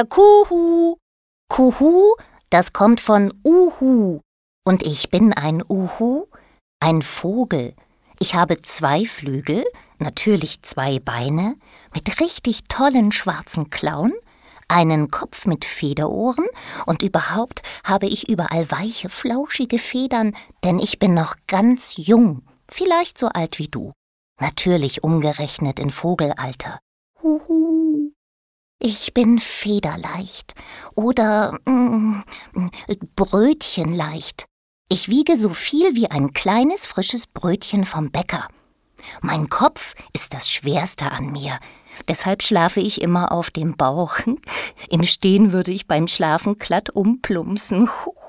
der Kuhu. Kuhu, das kommt von Uhu. Und ich bin ein Uhu, ein Vogel. Ich habe 2 Flügel, natürlich 2 Beine, mit richtig tollen schwarzen Klauen, einen Kopf mit Federohren und überhaupt habe ich überall weiche, flauschige Federn, denn ich bin noch ganz jung, vielleicht so alt wie du. Natürlich umgerechnet in Vogelalter. Huhu. Ich bin federleicht oder brötchenleicht. Ich wiege so viel wie ein kleines, frisches Brötchen vom Bäcker. Mein Kopf ist das Schwerste an mir. Deshalb schlafe ich immer auf dem Bauch. Im Stehen würde ich beim Schlafen glatt umplumpsen.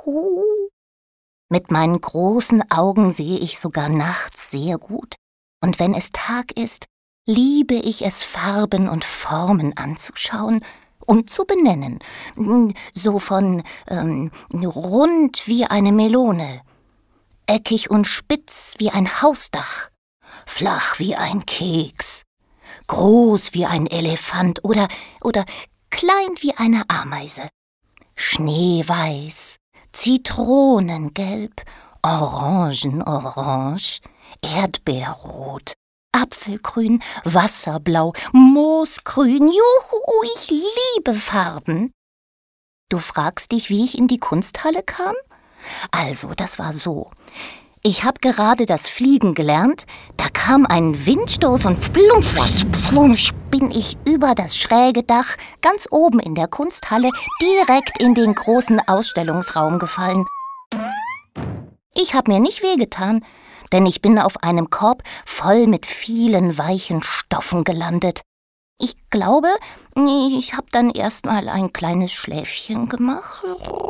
Mit meinen großen Augen sehe ich sogar nachts sehr gut. Und wenn es Tag ist, liebe ich es, Farben und Formen anzuschauen und zu benennen. So von rund wie eine Melone, eckig und spitz wie ein Hausdach, flach wie ein Keks, groß wie ein Elefant oder klein wie eine Ameise, schneeweiß, zitronengelb, orangenorange, erdbeerrot, apfelgrün, wasserblau, moosgrün. Juhu, ich liebe Farben. Du fragst dich, wie ich in die Kunsthalle kam? Also, das war so. Ich habe gerade das Fliegen gelernt, da kam ein Windstoß und plumps bin ich über das schräge Dach ganz oben in der Kunsthalle direkt in den großen Ausstellungsraum gefallen. Ich habe mir nicht wehgetan, denn ich bin auf einem Korb voll mit vielen weichen Stoffen gelandet. Ich glaube, ich habe dann erst mal ein kleines Schläfchen gemacht.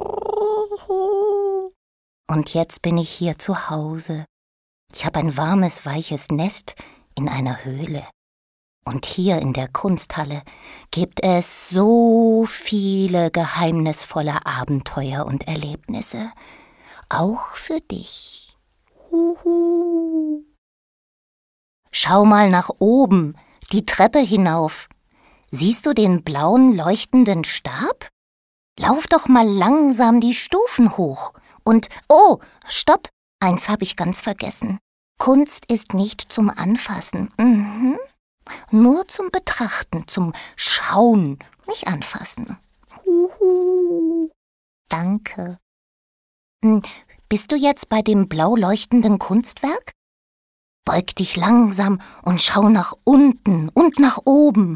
Und jetzt bin ich hier zu Hause. Ich habe ein warmes, weiches Nest in einer Höhle. Und hier in der Kunsthalle gibt es so viele geheimnisvolle Abenteuer und Erlebnisse. Auch für dich. Huhu. Schau mal nach oben, die Treppe hinauf. Siehst du den blauen, leuchtenden Stab? Lauf doch mal langsam die Stufen hoch. Und, oh, stopp, eins habe ich ganz vergessen. Kunst ist nicht zum Anfassen. Nur zum Betrachten, zum Schauen, nicht anfassen. Huhu. Danke. Bist du jetzt bei dem blau leuchtenden Kunstwerk? Beug dich langsam und schau nach unten und nach oben.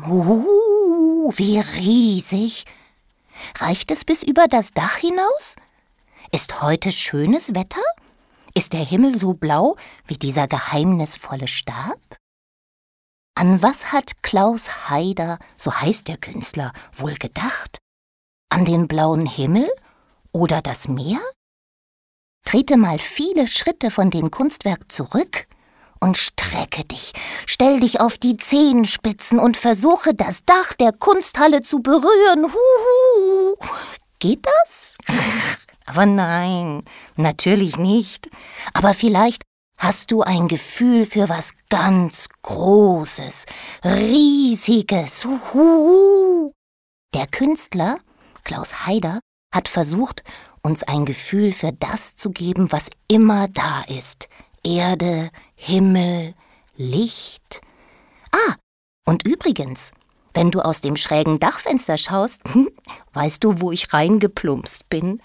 Wie riesig. Reicht es bis über das Dach hinaus? Ist heute schönes Wetter? Ist der Himmel so blau wie dieser geheimnisvolle Stab? An was hat Klaus Haider, so heißt der Künstler, wohl gedacht? An den blauen Himmel oder das Meer? Trete mal viele Schritte von dem Kunstwerk zurück und strecke dich, stell dich auf die Zehenspitzen und versuche, das Dach der Kunsthalle zu berühren. Huhu. Geht das? Aber nein, natürlich nicht. Aber vielleicht hast du ein Gefühl für was ganz Großes, Riesiges. Huhu. Der Künstler, Klaus Haider, hat versucht, uns ein Gefühl für das zu geben, was immer da ist. Erde, Himmel, Licht. Und übrigens, wenn du aus dem schrägen Dachfenster schaust, weißt du, wo ich reingeplumpst bin?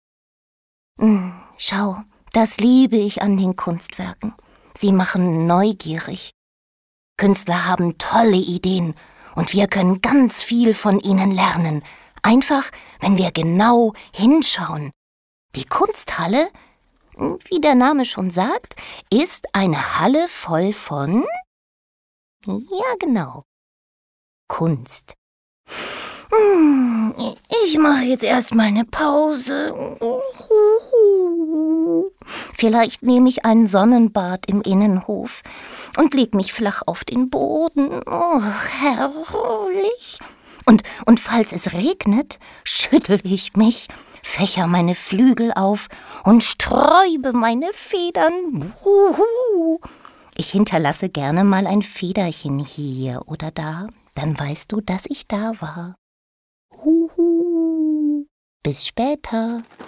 Schau, das liebe ich an den Kunstwerken. Sie machen neugierig. Künstler haben tolle Ideen und wir können ganz viel von ihnen lernen. Einfach, wenn wir genau hinschauen. Die Kunsthalle, wie der Name schon sagt, ist eine Halle voll von, ja genau, Kunst. Ich mache jetzt erstmal eine Pause. Vielleicht nehme ich ein Sonnenbad im Innenhof und leg mich flach auf den Boden. Oh, herrlich. Und falls es regnet, schüttel ich mich, fächer meine Flügel auf und sträube meine Federn. Ich hinterlasse gerne mal ein Federchen hier oder da, dann weißt du, dass ich da war. Huhu. Bis später.